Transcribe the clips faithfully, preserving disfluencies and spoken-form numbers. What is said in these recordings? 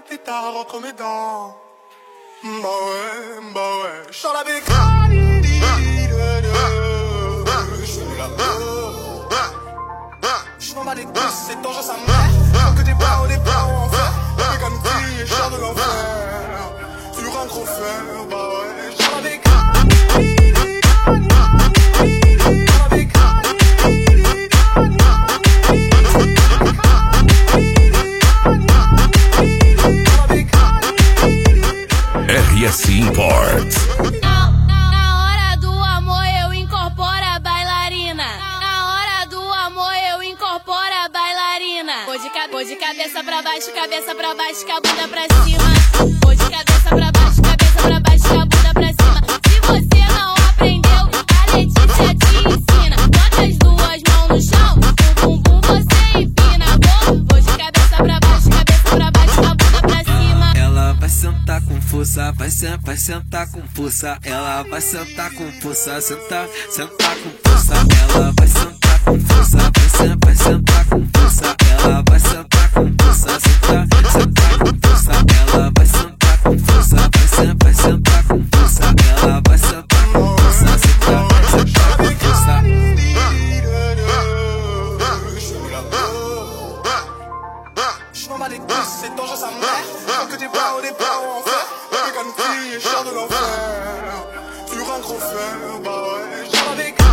plus tard entre mes dents. Bah ouais, bah ouais, j'sors la bécane. J'suis la peur. J'm'en bats les couilles, c'est dangereux sa mère. Faut que des bras au départ en fer. Et comme fille, j'sors de l'enfer. Sur un gros fer, bah ouais, j'sors la bécane. R S Imports. Na, na hora do amor eu incorporo a bailarina. Na hora do amor eu incorporo a bailarina. Vou de, vou de cabeça pra baixo, cabeça pra baixo, com a bunda pra cima. Vou de cabeça pra baixo, cabeça pra baixo, com a bunda pra cima. Se você não aprendeu, a Letícia te ensina. Bota as duas mãos no chão, o bumbum você empina. Vou, vou de cabeça pra baixo, cabeça pra baixo, com a bunda pra cima. Ela vai sentar com força, vai, sen vai sentar com força. Ela vai sentar com força, sentar, sentar com força. Ela vai sentar com força, vai, sen vai sentar com força. Ela vai sentar com força, sentar, sentar com força. Ela vai sentar com força, vai, sen vai sentar com força. Ela vai sentar com força, sentar, sentar com força. J'm'en bats les couilles, c'est dangereux sa mère. Faut que des bras au départ en fer. Et comme fille, j'sors de l'enfer. Sur un gros fer, bah ouais, j'sors la bécane.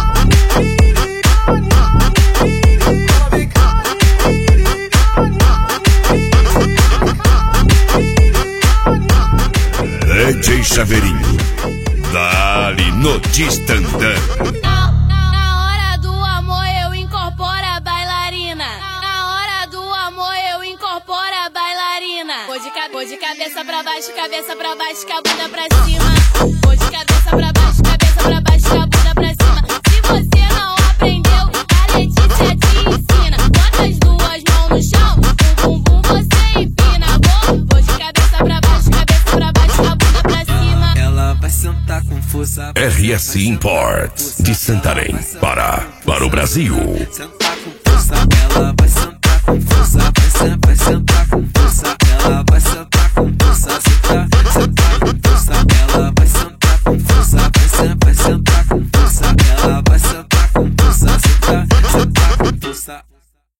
D J Chaveirinho, dali no Distandã. Na, na hora do amor eu incorporo a bailarina. Na hora do amor eu incorporo a bailarina. Vou de, vou de cabeça pra baixo, cabeça pra baixo, com a bunda pra cima. Vou de cabeça pra baixo, cabeça pra baixo, com a bunda pra cima. Se você não aprendeu, a Letícia te ensina. Bota as duas mãos no chão, o bumbum você empina. Vou, vou de cabeça pra baixo, cabeça pra baixo, com a bunda pra cima. Ela vai sentar com força. R S Imports, de Santarém, Pará, para o Brasil. Sentar com força, ela vai sentar com força, vai, sen vai sentar com força.